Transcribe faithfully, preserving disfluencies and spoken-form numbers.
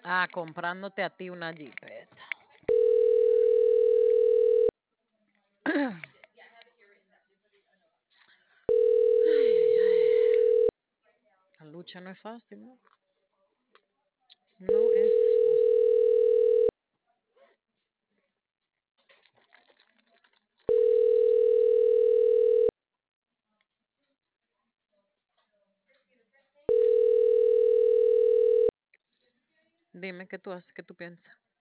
Ah, comprándote a ti una jipeta. La lucha no es fácil, ¿no? No es fácil. Dime qué tú haces, qué tú piensas.